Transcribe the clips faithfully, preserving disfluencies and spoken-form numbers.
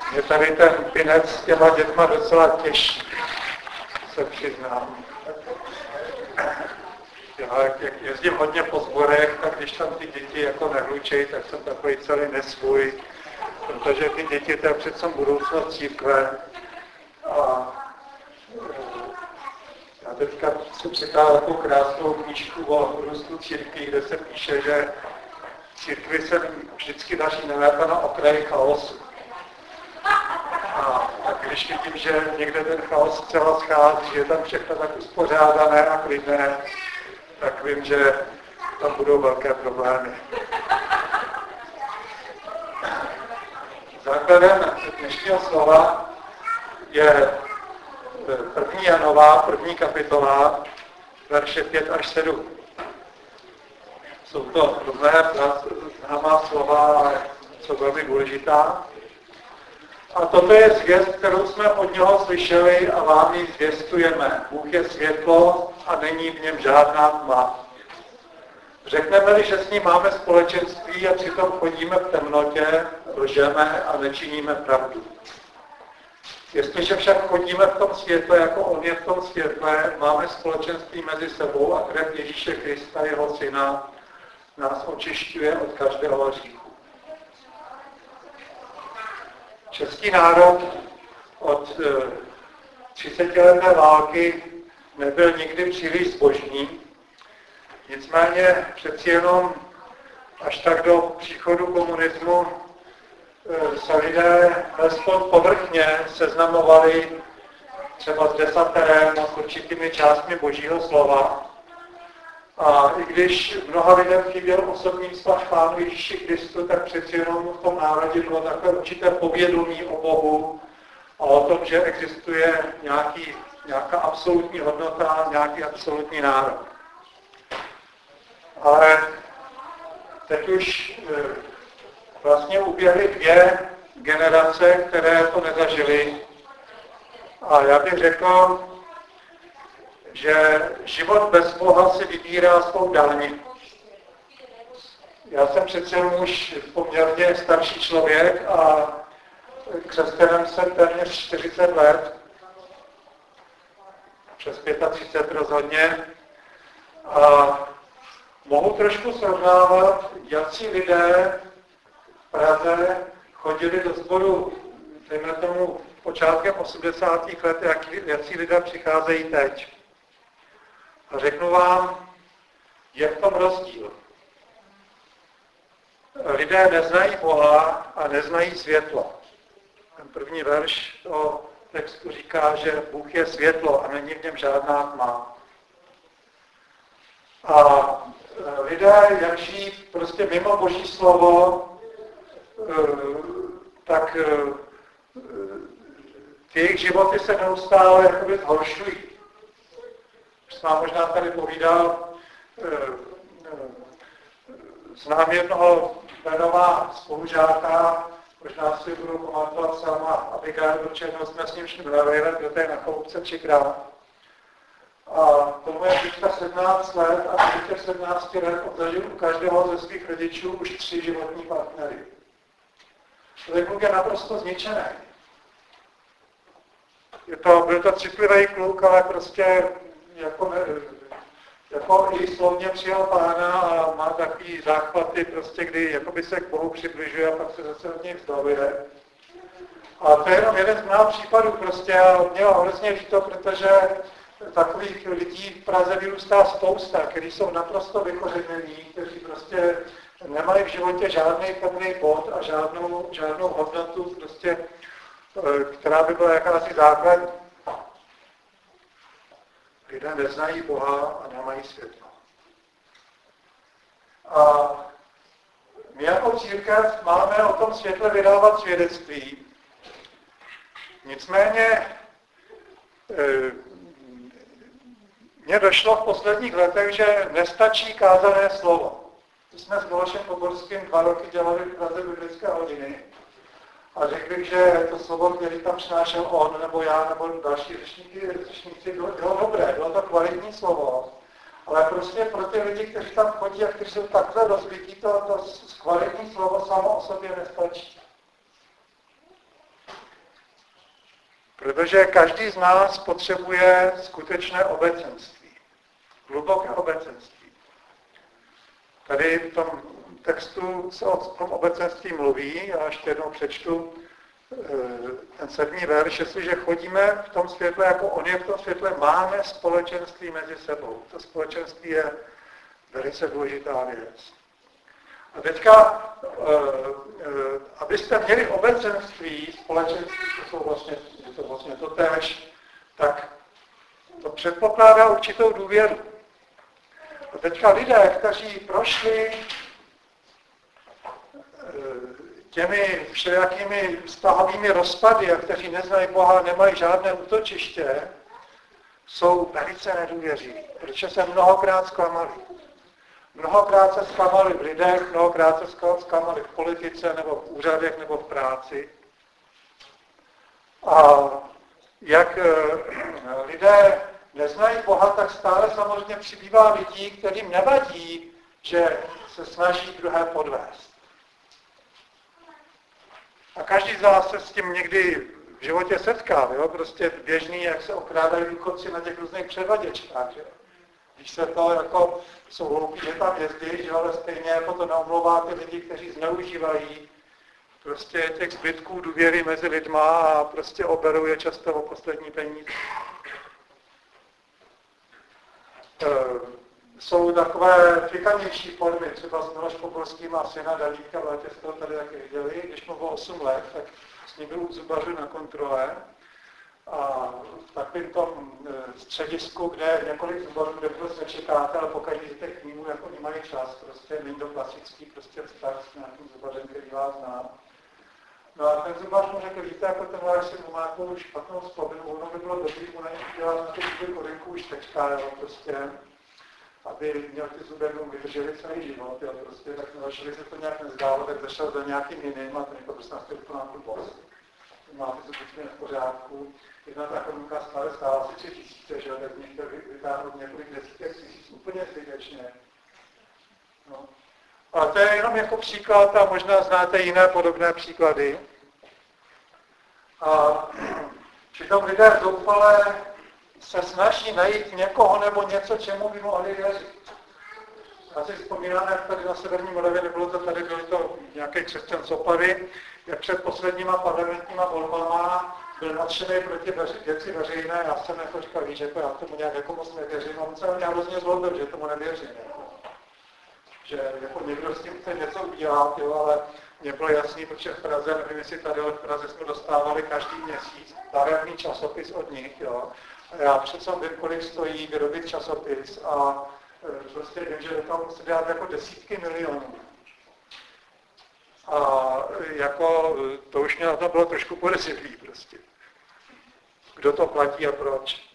Mě tady ten pinec s těma dětma docela těší, se přiznám. Já, jak jezdím hodně po sborech, tak když tam ty děti jako nehlučejí, tak jsem takový celý nesvůj, protože ty děti to je přece budoucnost církve. A já teďka jsem čekal takovou krásnou knížku o růstu církví, kde se píše, že církvi se vždycky daří nejlépe na okraji chaosu. A tak když vidím, že někde ten chaos zcela schází, že je tam všechno tak uspořádané a klidné, tak vím, že tam budou velké problémy. Základem dnešního slova je první Janova, první kapitola, verše pět až sedm. Jsou to různé známá slova, ale jsou velmi důležitá. A toto je zvěst, kterou jsme od něho slyšeli a vám ji zvěstujeme. Bůh je světlo a není v něm žádná tma. Řekneme-li, že s ním máme společenství a přitom chodíme v temnotě, lžeme a nečiníme pravdu. Jestliže však chodíme v tom světle, jako on je v tom světle, máme společenství mezi sebou a krev Ježíše Krista, jeho syna, nás očišťuje od každého hříchu. Český národ od třicetileté války nebyl nikdy příliš zbožný, nicméně přeci jenom až tak do příchodu komunismu se lidé alespoň povrchně seznamovali třeba s desaterem a s určitými částmi Božího slova. A i když mnoha lidem chyběl osobní vztah k Pánu Ježíši Kristu, tak přeci jenom v tom národě bylo takové určité povědomí o Bohu a o tom, že existuje nějaký, nějaká absolutní hodnota, nějaký absolutní národ. Ale teď už vlastně uběhly dvě generace, které to nezažily. A já bych řekl, že život bez Boha si vybírá svou daň. Já jsem přece už poměrně starší člověk a křesťanem jsem téměř čtyřicet let, přes třicet pět rozhodně. A mohu trošku srovnávat, jací lidé v Praze chodili do sboru, dejme tomu počátkem osmdesátých let, jací lidé přicházejí teď. A řeknu vám, je v tom rozdíl. Lidé neznají Boha a neznají světlo. Ten první verš toho textu říká, že Bůh je světlo a není v něm žádná tma. A lidé, jak žijí prostě mimo Boží slovo, tak ty jejich životy se neustále jakoby zhoršují. Už jsem vám možná tady povídal, znám jednoho jmenová spolužáka, možná si budu pamatovat sama Abigail, protože jednou jsme s ním šli na výlet do té na chloupce třikrát. A tomu je teďka sedmnáct let a v těch sedmnácti let obzažil u každého ze svých rodičů už tři životní partnery. Člověk je naprosto zničený. Je to, byl to citlivý kluk, ale prostě jako, ne, jako i slovně přijal Pána a má takový záchvaty, prostě, kdy jakoby se k Bohu přibližuje a pak se zase od něj vzdaluje. A to je jenom jeden z mnoha případů prostě a mě ho hrozně líto, protože takových lidí v Praze vyrůstá spousta, kteří jsou naprosto vykořenění, kteří prostě nemají v životě žádný pevný bod a žádnou, žádnou hodnotu, prostě, která by byla jakási základní. Lidé neznají Boha a nemají světlo. A my jako církev máme o tom světle vydávat svědectví. Nicméně mně došlo v posledních letech, že nestačí kázané slovo. My jsme s Milošem Poborským dva roky dělali v Praze biblické hodiny a řekl bych, že to slovo, který tam přinášel on, nebo já, nebo další řečníci, bylo, bylo dobré, bylo to kvalitní slovo. Ale prostě pro ty lidi, kteří tam chodí a kteří jsou takhle rozbití, to, to kvalitní slovo samo o sobě nestačí. Protože každý z nás potřebuje skutečné obecenství. Hluboké obecenství. Tady v tom textu se o tom obecenství mluví, já ještě jednou přečtu ten sedmý verš, jestliže chodíme v tom světle, jako on je v tom světle, máme společenství mezi sebou. To společenství je velice důležitá věc. A teďka, abyste měli obecenství, společenství, to jsou vlastně, je to vlastně totéž, tak to předpokládá určitou důvěru. A teďka lidé, kteří prošli těmi všelijakými vztahovými rozpady a kteří neznají Boha, nemají žádné útočiště, jsou velice nedůvěřiví, protože se mnohokrát zklamali. Mnohokrát se zklamali v lidech, mnohokrát se zklamali v politice, nebo v úřadech, nebo v práci. A jak lidé neznají Boha, tak stále samozřejmě přibývá lidí, kterým nevadí, že se snaží druhé podvést. A každý z vás se s tím někdy v životě setká, jo? Prostě běžný, jak se okrádají důchodci na těch různých předvaděčkách. Že? Když se to jako jsou hloupí, že tam jezdí, že ale stejně jako to neomlouvá ty lidi, kteří zneužívají prostě těch zbytků důvěry mezi lidma a prostě oberou je často o poslední peníze. Jsou takové fikanější formy, třeba s Miloš Poborským a syna Dalíka, v létě jste ho tady taky viděli, když mu bylo osm let, tak s ním byl u zubařů na kontrole a v takovém tom středisku, kde je několik zubařů, kde prostě čekáte, ale pokud jdete k nímu, jak oni mají čas, prostě není to klasický prostě vztah s nějakým zubařem, který vás zná. No a ten zubař mu řekl, víte, jako ten váš syn má nějakou špatnou slabinu, ono by bylo dobrý mu na něj udělat na ty zuby korinku už teďka, jo, prostě, aby měl ty zuby mu vydrželi celý život, jo, prostě, tak začali se to nějak nezdálo, tak zašel za nějakým jiným a ten jako prostě nastavil to na tu bost. Má ty zuby v pořádku. Jedna ta korunka stále stála asi tři tisíce, že jo, tak z nich chtěl vytáhnout několik desítek tisíc úplně zbytečně. No. A to je jenom jako příklad a možná znáte jiné podobné příklady. A přitom lidé zoufale se snaží najít někoho nebo něco, čemu by mohli věřit. Já si vzpomínám, jak tady na Severní Moravě, nebylo to tady, byly to nějaké křesťan z Opavy, jak před posledníma parlamentníma volbama byl nadšený proti věci veřejné. Já jsem jako říkal, víš, jako já tomu nějak jako moc nevěřím, a on se mě hrozně zlobil, že tomu nevěřím. Jako. Že jako někdo s tím chce něco udělat, jo, ale mně bylo jasný, protože v Praze, nevím, jestli tady v Praze jsme dostávali každý měsíc barevný časopis od nich, jo. A já přece vím, kolik stojí vyrobit časopis a e, prostě vím, že tam musí dát jako desítky milionů. A jako to už mě na to bylo trošku podezřelý prostě. Kdo to platí a proč.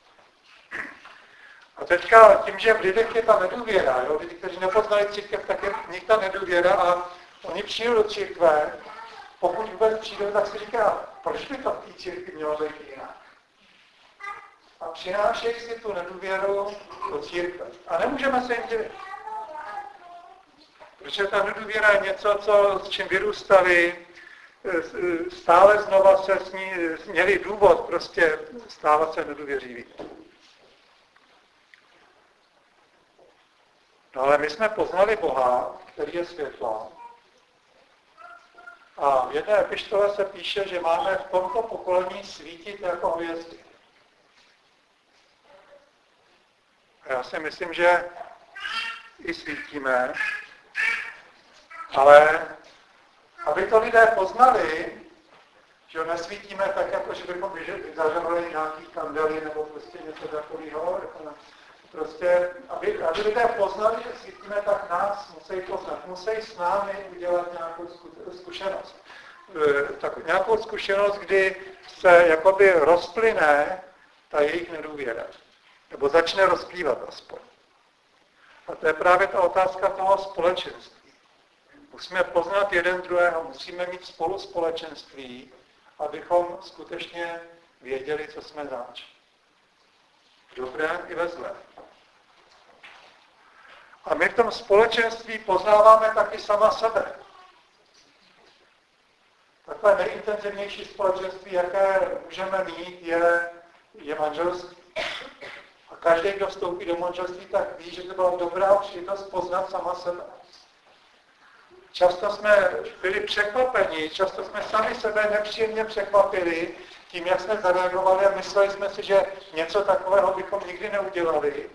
A teďka tím, že v lidech je ta nedůvěra, jo, lidi, kteří nepoznali církev, tak je v nich ta nedůvěra a oni přijdou do církve, pokud vůbec přijdou, tak si říká, proč by to v té církvi mělo být jinak? A přinášejí si tu nedůvěru do církve. A nemůžeme se jim divit. Protože ta nedůvěra je něco, co, s čím vyrůstali, stále znova se s ní, měli důvod prostě stávat se nedůvěřivý. No ale my jsme poznali Boha, který je světlo. A v jedné epištole se píše, že máme v tomto pokolení svítit jako hvězdy. A já si myslím, že i svítíme, ale aby to lidé poznali, že nesvítíme tak, jako že bychom zažavali nějaký kandely nebo prostě něco takového, jako na, prostě, aby, aby lidé poznali, že svítíme, tak nás musí poznat, musí s námi udělat nějakou zkušenost. Tak, nějakou zkušenost, kdy se jakoby rozplyne ta jejich nedůvěra. Nebo začne rozplývat aspoň. A to je právě ta otázka toho společenství. Musíme poznat jeden druhého, musíme mít spolu společenství, abychom skutečně věděli, co jsme zač. V dobrém i ve zlém. A my v tom společenství poznáváme taky sama sebe. takové nejintenzivnější společenství, jaké můžeme mít, je, je manželství. A každý, kdo vstoupí do manželství, tak ví, že to byla dobrá příležitost poznat sama sebe. Často jsme byli překvapeni, často jsme sami sebe nepříjemně překvapili tím, jak jsme zareagovali a mysleli jsme si, že něco takového bychom nikdy neudělali.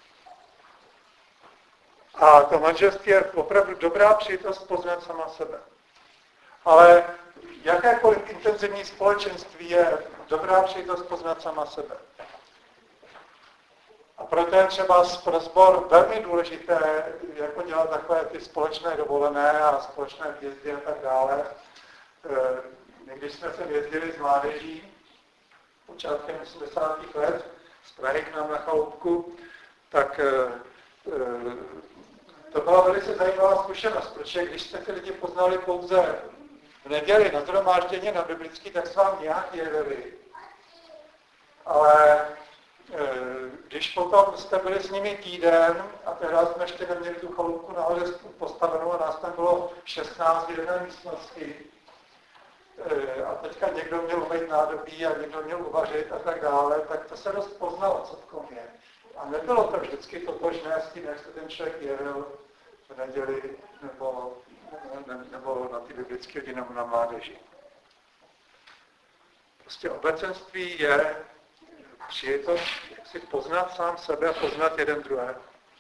A to manželství je opravdu dobrá příležitost poznat sama sebe. Ale jakékoliv intenzivní společenství je dobrá příležitost poznat sama sebe. A proto je třeba pro sbor velmi důležité, jako dělat takové ty společné dovolené a společné výjezdy a tak dále. Když jsme se jezdili s mládeží počátkem osmdesátých let z Prahy k nám na chaloupku, tak to byla velice zajímavá zkušenost, protože když jste ty lidi poznali pouze v neděli na shromáždění na biblický, tak s vám nějak jevili. Ale když potom jste byli s nimi týden, a tehdy jsme ještě neměli tu chaloupku nahoře postavenou a nás tam bylo šestnáct v jedné místnosti, a teďka někdo měl umýt nádobí a někdo měl uvařit a tak dále, tak to se dost poznalo, co v tom je. A nebylo to vždycky totožné s tím, jak se ten člověk jevil v neděli nebo, ne, nebo na ty biblické hodiny nebo na mládeži. Prostě obecenství je příležitost si poznat sám sebe a poznat jeden druhého.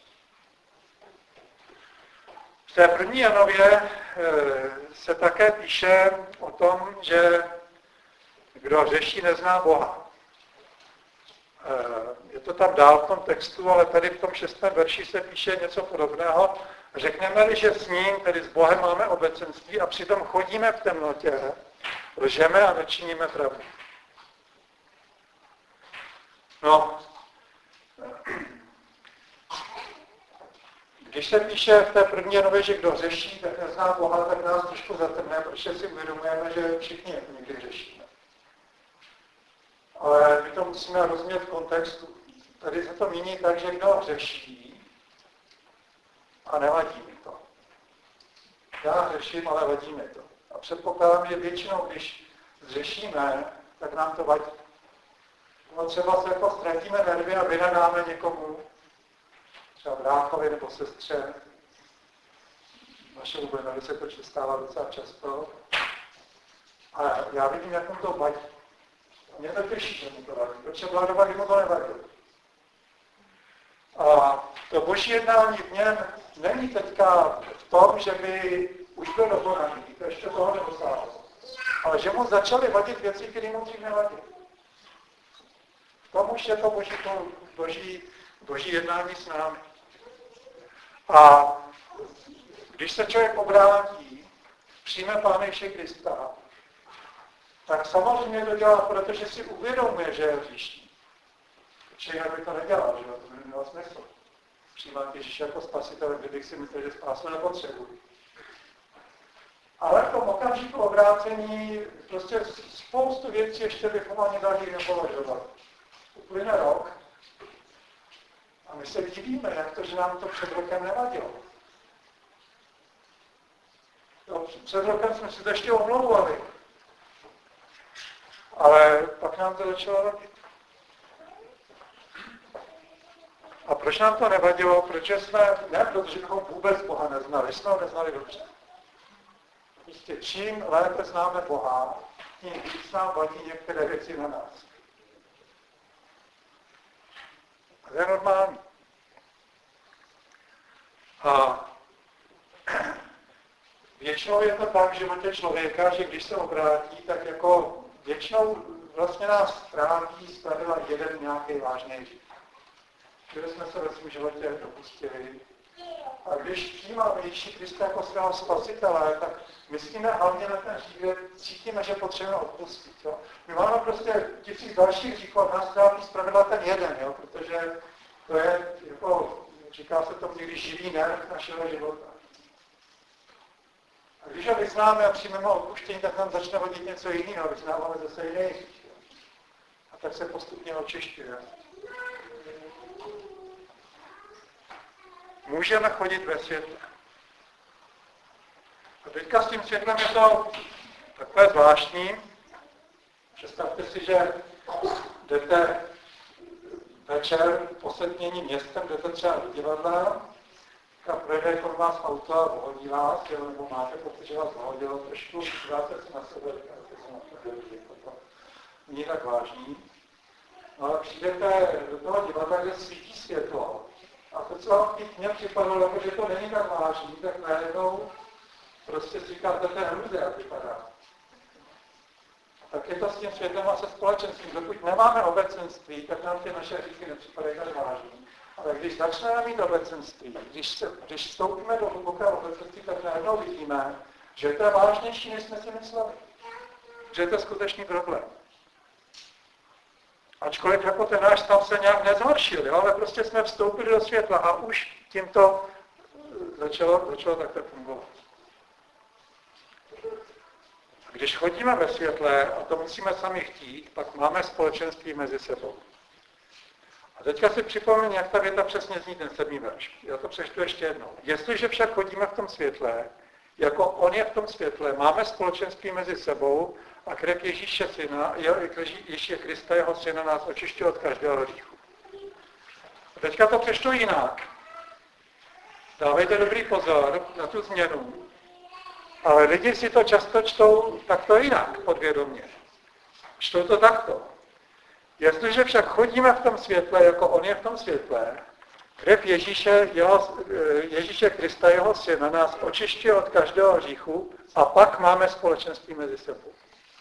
V té první Janově se také píše o tom, že kdo řeší, nezná Boha. Je to tam dál v tom textu, ale tady v tom šestém verši se píše něco podobného. Řekneme-li, že s ním, tedy s Bohem, máme obecenství a přitom chodíme v temnotě, lžeme a nečiníme pravdu. No, když se píše v té první Janově, že kdo řeší, tak nezná Boha, tak nás trošku zatrhne, protože si uvědomujeme, že všichni někdy řešíme. Ale my to musíme rozumět v kontextu. Tady se to míní tak, že kdo řeší a nevadí mi to. Já řeším, ale vadí mi to. A předpokládám, že většinou, když řešíme, tak nám to vadí. No třeba se jako ztratíme nervy a vynadáme někomu, třeba bráchovi nebo sestře. Našemu Bojnovi se to stává docela často. A já vidím, jak mu to vadí. Mě to těší, že mu to vadí, protože vládovat mu to nevadí. A to boží jednání v něm není teďka v tom, že by už byl dokonaný, to ještě toho nedosáhl. Ale že mu začaly vadit věci, které mu dřív nevadí. V tom už je to boží, to boží, boží jednání s námi. A když se člověk obrátí, přijme Pána Ježíše Krista, tak samozřejmě to dělá, protože si uvědomuje, že je hříšný. Protože jinak by to nedělal, že to by nemělo smysl. Přijímat Ježíše jako spasitele, kdybych si myslel, že spásu nepotřebuji. Ale v tom okamžiku obrácení prostě spoustu věcí ještě bychom ani dali nepovažovali. Uplyne rok a my se divíme, jak to, že nám to před rokem nevadilo. Jo, před rokem jsme si to ještě omlouvali. Ale pak nám to začalo vadit. A proč nám to nevadilo? Protože jsme, ne protože bychom vůbec Boha neznali, jsme ho neznali dobře. Prostě čím lépe známe Boha, tím víc nám vadí některé věci na nás. A to je normální. A většinou je to tak v životě člověka, že když se obrátí, tak jako většinou vlastně nás trápí zpravidla jeden nějaký vážný hřích, který jsme se ve svém životě dopustili. A když přijímáme Ježíše Krista jako svého spasitele, tak myslíme hlavně na ten hřích, kde cítíme, že potřebujeme odpustit. Jo? My máme prostě tisíc dalších hříchů a nás trápí zpravidla ten jeden, jo? Protože to je, jako, říká se tomu někdy živý nerv našeho života. A když ho vyznáme a přijmeme odpuštění, tak nám začne vodit něco jiného, vyznáváme zase jiný hřích. A tak se postupně očišťuje. Můžeme chodit ve světle. A teďka s tím světlem je to takové zvláštní. Představte si, že jdete večer po setmění městem, jdete třeba do divadla, a projede kolem vás auto a pohodí vás, nebo máte pocit, že vás pohodilo trošku, díváte si na sebe, říkáte si na sebe, to není tak vážný. No ale přijdete do toho divadla, kde svítí světlo. A to, co mně připadalo, jako, že to není tak vážný, tak najednou prostě si říkáte, to je hrůze, jak vypadá. Tak je to s tím světem a se společenstvím. Dokud nemáme obecenství, tak nám ty naše říky nepřipadají tak vážný. Ale když začneme mít obecenství, když, se, když vstoupíme do hlubokého obecenství, tak najednou vidíme, že to je vážnější, než jsme si mysleli. Že je to skutečný problém. Ačkoliv jako ten náš stav se nějak nezhoršil, jo? Ale prostě jsme vstoupili do světla a už tímto začalo, začalo takto fungovat. Když chodíme ve světle, a to musíme sami chtít, pak máme společenství mezi sebou. A teďka si připomenu, jak ta věta přesně zní ten sedmý verš. Já to přečtu ještě jednou. Jestliže však chodíme v tom světle, jako on je v tom světle, máme společenství mezi sebou a krev Ježíše syna, Ježíše Krista, jeho syna, nás očišťuje od každého hříchu. A teďka to přečtu jinak. Dávejte dobrý pozor na tu změnu. Ale lidi si to často čtou takto jinak, podvědomě. Čtou to takto. Jestliže však chodíme v tom světle, jako on je v tom světle, krev Ježíše, jeho, Ježíše Krista, jeho syna, nás očišťuje od každého hříchu a pak máme společenství mezi sebou.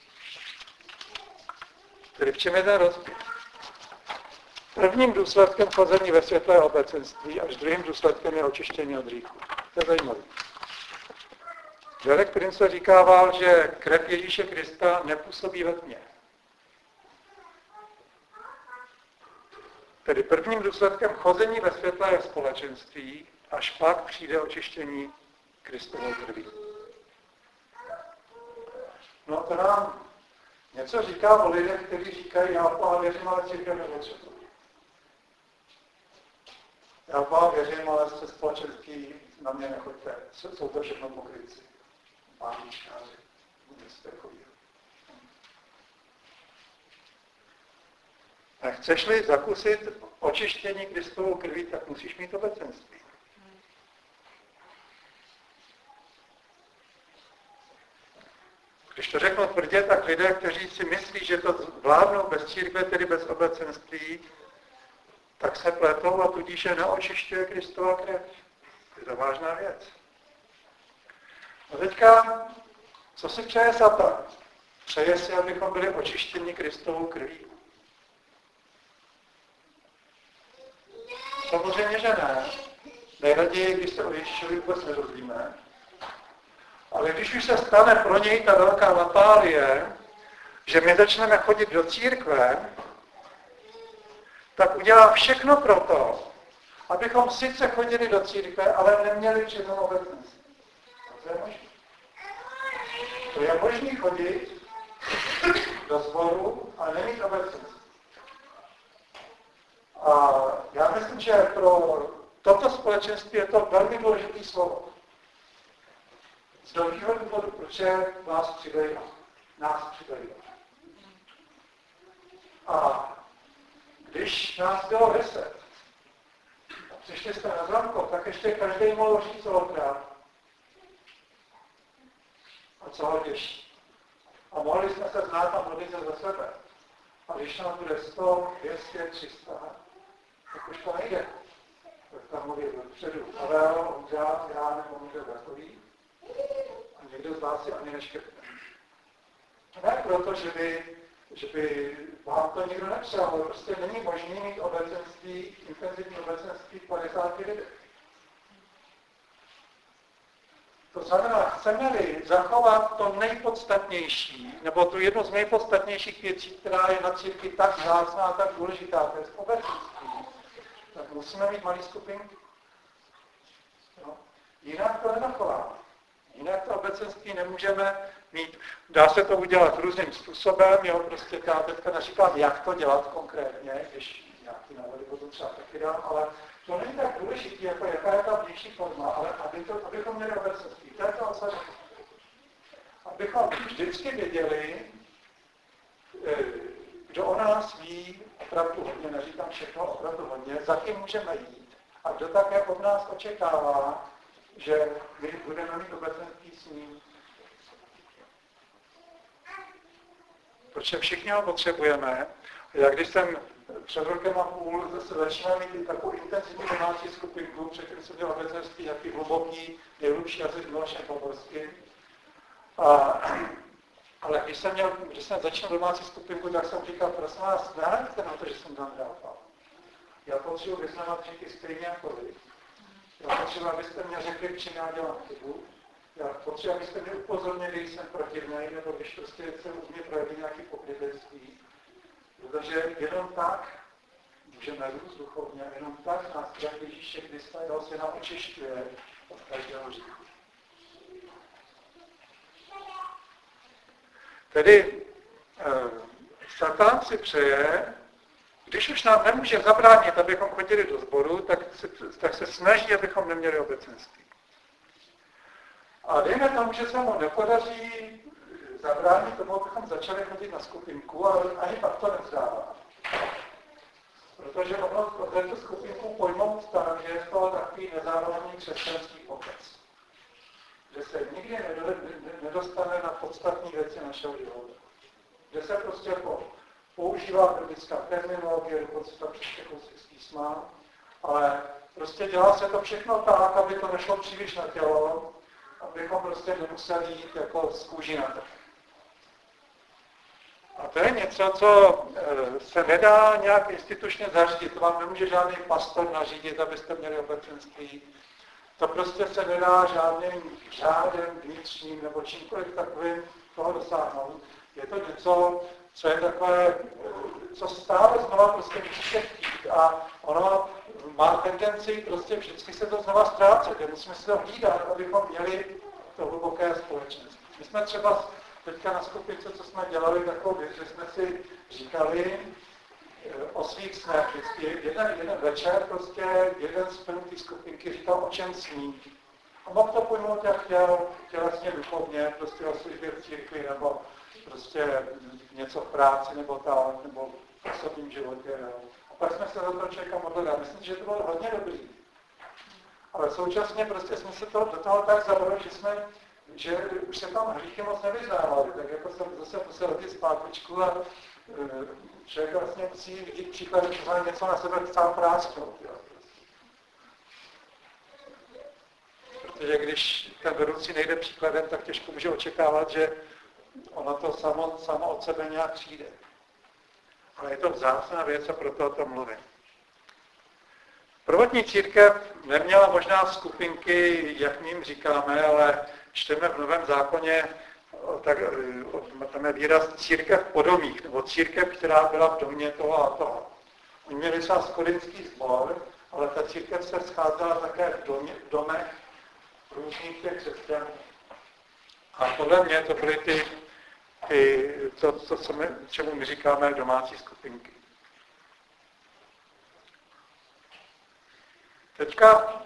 Tedy v čem je ten rozdíl? Prvním důsledkem chození ve světle je obecenství, až druhým důsledkem je očištění od hříchu. To je zajímavé. Derek Prince říkával, že krev Ježíše Krista nepůsobí ve tmě. Tedy prvním důsledkem chození ve světle je společenství, až pak přijde očištění Kristovou krví. No to nám něco říká o lidech, kteří říkají, já v Boha věřím, ale církev nepotřebuji. Já v Boha věřím, ale se společenství na mě nechoďte. Jsou to všechno pokrytci. Páničkáři. Nic takového. A chceš-li zakusit očištění Kristovou krví, tak musíš mít obecenství. Když to řeknu tvrdě, tak lidé, kteří si myslí, že to vládnou bez církve, tedy bez obecenství, tak se pletou a tudíž je neočišťuje Kristova krev. Je to vážná věc. A teďka, co si přeje Satan? Přeje si, abychom byli očištěni Kristovou krví. Samozřejmě, že ne. Nejraději, když se o Ježíšovi vůbec nedozvíme. Ale když už se stane pro něj ta velká lapálie, že my začneme chodit do církve, tak udělá všechno pro to, abychom sice chodili do církve, ale neměli přitom obecenství. To je možné. To je možné chodit do sboru, ale nemít obecenství. A já myslím, že pro toto společenství je to velmi důležité slovo. Z dalšího důvodu, proč vás přidají, nás přidají. A když nás bylo deset a přišli jste na Zámkov, tak ještě každý mohl říct, co ho trápí. A co ho těší. A mohli jsme se znát a modlit se za sebe. A když nám bude sto, dvě stě, tři sta, tak už to nejde. Tak tam mluví dopředu. Pavel, Ondřa, já nebo někdo takový. A někdo z vás si ani neškrtne. Ne proto, že by, že by vám to nikdo nepřál, ale prostě není možné mít obecenství, intenzivní obecenství v padesáti lidech. To znamená, chceme-li zachovat to nejpodstatnější, nebo tu jednu z nejpodstatnějších věcí, která je na církvi tak vzácná a tak důležitá, to je obecenství, tak musíme mít malý skupinky. No. Jinak to nezachováme. Jinak to obecenství nemůžeme mít. Dá se to udělat různým způsobem, jo, prostě já teďka neříkám, jak to dělat konkrétně, když nějaký návody potom třeba taky dám, ale to není tak důležité, jako jaká je ta vnější forma, ale aby to, abychom měli obecenství. To je to obsažení. A abychom vždycky věděli, kdo o nás ví opravdu hodně, neříkám všechno, opravdu hodně, za kým můžeme jít a kdo také od nás očekává, že my budeme mít obecenství s ním. Protože všichni ho potřebujeme. Já když jsem před rokem a půl zase začínal mít takovou intenzivní domácí skupinku, předtím jsem měl obecenství jaký hluboký, nejhlubší jazyk Milošem Poborským. A ale když jsem, měl, když jsem začal domácí skupinku, tak jsem říkal, prosím vás, nehledajte na to, že jsem tam dával. Já potřebuji vyznávat všichni stejně jako vy. Já potřebuji, abyste mě řekli, v čem já dělám chybu. Já potřebuji, abyste mě upozornili, když jsem protivnej, nebo když prostě se u mě projeví nějaké pokrytectví. Protože jenom tak můžeme růst duchovně, jenom tak nás jak Ježíše Krista, jeho syna očišťuje od každého hříchu. Tedy eh, Satan si přeje, když už nám nemůže zabránit, abychom chodili do sboru, tak se, tak se snaží, abychom neměli obecenství. A dejme tomu, že se mu nepodaří zabránit tomu, abychom začali chodit na skupinku, ale ani pak to nevzdává. Protože ono této skupinku pojmout tak, že je to takový nezávadný křesťanský pokec. Že se nikdy nedostane na podstatní věci našeho života. Kde se prostě používá biblická terminologie, dokonce tam přečte kousek z písma, ale prostě dělá se to všechno tak, aby to nešlo příliš na tělo, abychom prostě nemuseli jít jako z kůži na trh. A to je něco, co se nedá nějak institučně zařídit. To vám nemůže žádný pastor nařídit, abyste měli obecenství. To prostě se nedá žádným řádem vnitřním nebo čímkoliv takovým toho dosáhnout. Je to něco, co je takové, co stále znova prostě musíte chtít a ono má tendenci prostě vždycky se to znova ztrácet. Musíme si to hlídat, abychom měli to hluboké společenství. My jsme třeba teďka na skupince, co jsme dělali, takovou věc, že jsme si říkali o svých snech vždycky. Jeden, jeden večer prostě jeden z členů té skupinky říkal, o čem sní. A mohl to pojmout, jak chtěl, tělesně, duchovně, prostě o službě v církvi, nebo prostě něco v práci, nebo tak, nebo v osobním životě. Jo. A pak jsme se za toho člověka modlili. Myslím, že to bylo hodně dobrý. Ale současně prostě jsme se to, do toho tak zabrali, že jsme že už se tam hříchy moc nevyznávali, tak jako jsem zase musel hodit zpátečku a člověk vlastně musí vidět příklad, že to něco na sebe sám prásknout. Protože když ten vedoucí nejde příkladem, tak těžko může očekávat, že ono to samo, samo od sebe nějak přijde. Ale je to vzácná věc a proto o tom mluvím. Prvotní církev neměla možná skupinky, jak jim říkáme, ale čteme v Novém zákoně, tak, tam je výraz církev podomích, nebo církev, která byla v domě toho a toho. Oni měli třeba korinský sbor, ale ta církev se scházela také v, domě, v domech různých těch křesťanů. A podle mě to byly ty, ty to, to, co my, čemu my říkáme domácí skupinky. Teďka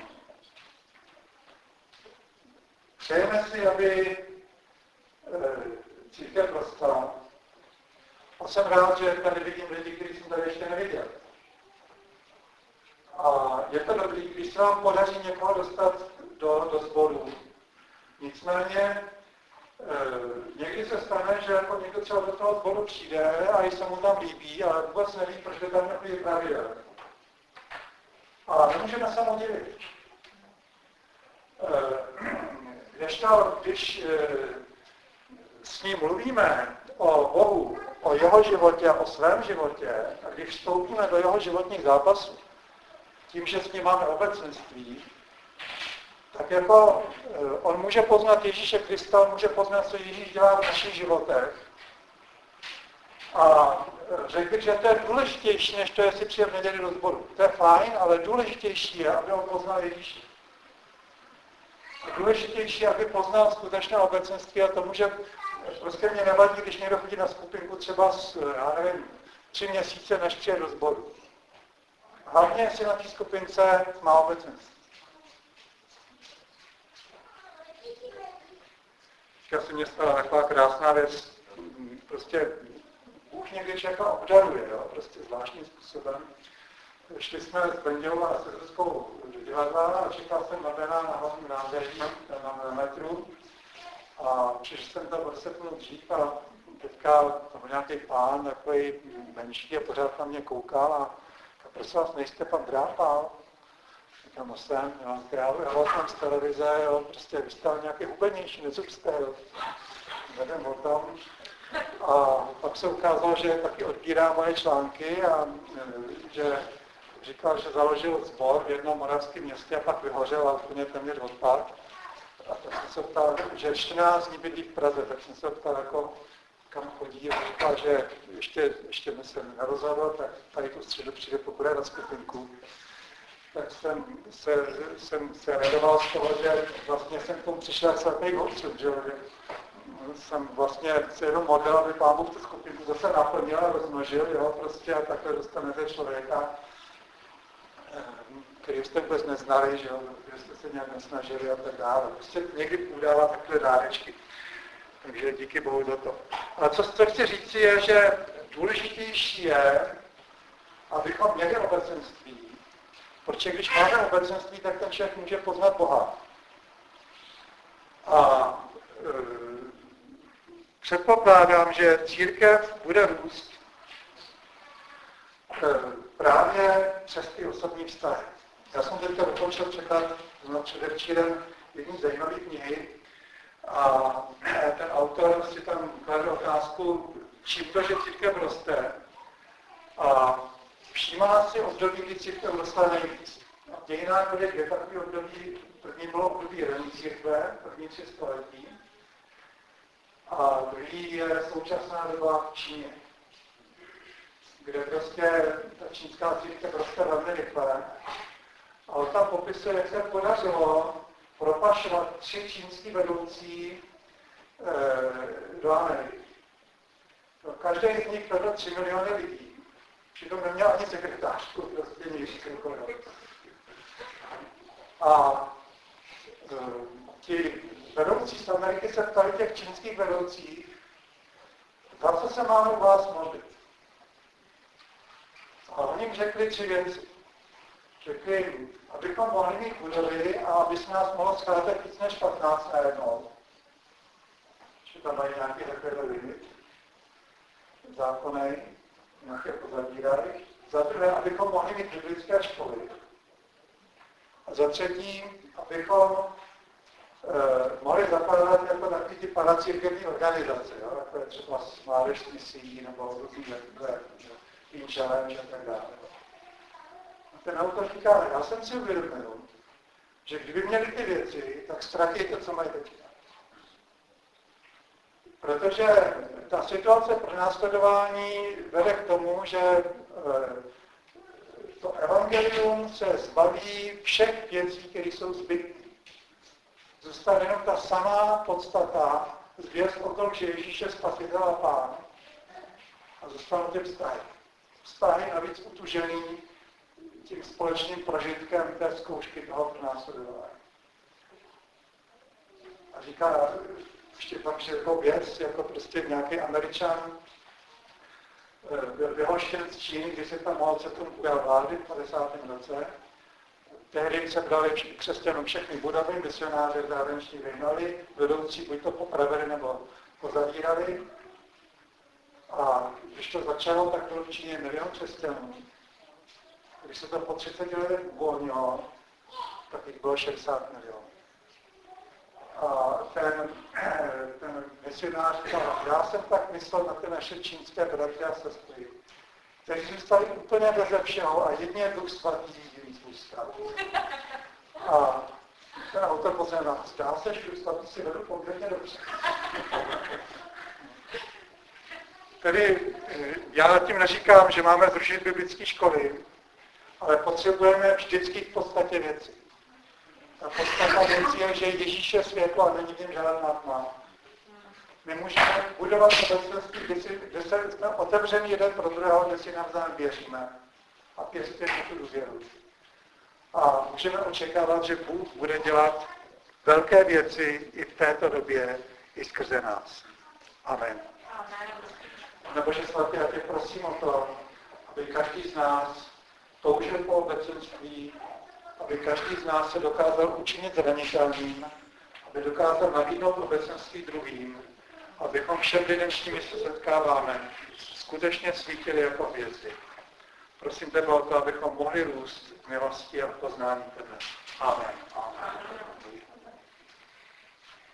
přejeme si, aby církev rostla. A jsem rád, že tady vidím lidi, kteří jsem tady ještě neviděl. A je to dobrý, když se vám podaří někoho dostat do, do sboru. Nicméně e, někdy se stane, že jako někdo třeba do toho sboru přijde a i se mu tam líbí, ale vůbec neví, proč by tam nebyli pravidel. A nemůžeme se mu divit. Když, to, když e, s ním mluvíme o Bohu, o jeho životě a o svém životě, a když vstoupíme do jeho životních zápasů, tím, že s ním máme obecenství, tak jako e, on může poznat Ježíše Krista, on může poznat, co Ježíš dělá v našich životech. A řekl bych, že to je důležitější, než to, jestli přijde v neděli do sboru. To je fajn, ale důležitější je, aby on poznal Ježíše. Důležitější, aby poznal skutečné obecenství a to může, prostě mě nevadí, když někdo chodí na skupinku třeba z, já nevím, tři měsíce, než přijde do sboru. Hlavně, jestli na té skupince má obecenství. Teďka se mě stala taková krásná věc, prostě Bůh někdy člověka obdaruje, jo, prostě zvláštním způsobem. Šli jsme s Bendělou a se Zuzkou do divadla a čekal jsem Madena na hlavním nádraží na metru a přišel jsem tam deset minut dřív a teďka tam byl nějaký pán, takový menší a pořád na mě koukal a, a prosím vás, nejste pan Drápal? Říkám, no jsem, já králu, jsem z televize, jo, prostě vystál nějaký hubenější, nezub jste, jo. Nevím o tom. A pak se ukázalo, že taky odbírá moje články a že říkal, že založil sbor v jednom moravském městě a pak vyhořel a úplně téměř odpad. A tak jsem se ptal, že čtrnáct dní bydlí v Praze, tak jsem se ptal, jako, kam chodí. A říkal, že ještě, ještě mi se nerozhodl, tak tady tu středu přijde, pokud je na skupinku. Tak jsem se, jsem se radoval z toho, že vlastně jsem k tomu přišel jak svatý otcům, že jsem vlastně si jenom model, aby Pán Bůh tu skupinku zase naplnil a rozmnožil, jo, prostě a takhle dostanete člověka, který jste vůbec neznali, že jo, který jste se nějak nesnažili a tak dále. Prostě někdy udává takhle dárečky. Takže díky Bohu za to. Ale co, co chci říct je, že důležitější je, abychom měli obecenství, protože když máme obecenství, tak ten člověk může poznat Boha. A e, předpokládám, že církev bude růst e, právě přes ty osobní vztahy. Já jsem teďka dokončil překlad předevčírem jedné zajímavé knihy a ten autor si tam kladl otázku, čím to, že církev roste, a všímá si období, kdy církev rostla nejvíc. A v dějinách byly dvě takové období. První bylo období rané církve, první tři století. A druhý je současná doba v Číně, kde prostě ta čínská církev roste velmi rychle. A on tam popisuje, jak se podařilo propašovat tři čínský vedoucí e, do Ameriky. Každý z nich vedl tři miliony lidí. Přitom neměl ani sekretářku, prostě nižší sekretářku. A e, ti vedoucí z Ameriky se ptali těch čínských vedoucích, za co se máme u vás modlit. A oni jim řekli tři věci. Řekli, abychom mohli mít budovy a aby se nás mohlo scházet víc než patnáct najednou. Že tam mají nějaký takový limit. Zákonej, nějaké pozavírají. Za druhé, abychom mohli mít biblické školy. A za třetí, abychom eh, mohli zakládat jako takový ty paracírkevní organizace, jo? Jako je třeba Mládež misí nebo různý Inchallenge a tak dále. A ten autor říká, já jsem si uvědomil, že kdyby měli ty věci, tak ztratí to, co mají teďka. Protože ta situace pro následování vede k tomu, že to evangelium se zbaví všech věcí, které jsou zbytné. Zůstane jenom ta samá podstata, zvěst o tom, že Ježíš je Spasitel a Pán. A zůstanou ty vztahy. Vztahy navíc utužený tím společným prožitkem té zkoušky toho pronásledování. A říká, ještě pak, že jako věc, jako prostě nějaký Američan byl vyhoštěn z Číny, když se tam Mao Tse-tung ujal vlády v padesátém roce. Tehdy se brali křesťanům všechny budovy, misionáři zahraniční vyhnali, vedoucí buď to popravili nebo pozavírali. A když to začalo, tak bylo v Číně milion křesťanů. Když se to po třiceti letech uvolnilo, tak jich bylo šedesát milionů. A ten, ten misionář říkal, já jsem tak myslel na ty naše čínské bratry a sestry, kteří zůstali úplně beze všeho a jedině Duch Svatý jim zůstal. A ten autor pozná, zdá se, že Duch Svatý si vedl poměrně dobře. Tedy já tím neříkám, že máme zrušit biblické školy, ale potřebujeme vždycky v podstatě věci. Ta podstata věcí je, že Ježíš je světlo a není v něm žádná tma. My můžeme budovat obecenství, kde, si, kde se jsme otevřený jeden pro druhého, kde si navzájem věříme a pěstujeme tu důvěru. A můžeme očekávat, že Bůh bude dělat velké věci i v této době i skrze nás. Amen. Amen. Pane Bože svatý, já tě prosím o to, aby každý z nás toužil po obecenství, aby každý z nás se dokázal učinit zranitelným, aby dokázal nabídnout obecenství druhým, abychom všem lidem, s nimi se setkáváme, skutečně svítili jako hvězdy. Prosím tebe o to, abychom mohli růst v milosti a v poznání tebe. Amen. Amen.